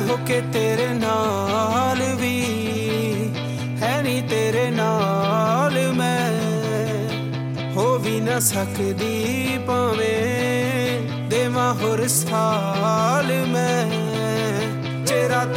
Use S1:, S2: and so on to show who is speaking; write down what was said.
S1: होके तेरे नाल भी है नी तेरे नाल मैं हो भी ना सकदी भावें देवां होर साल मैं चेहरा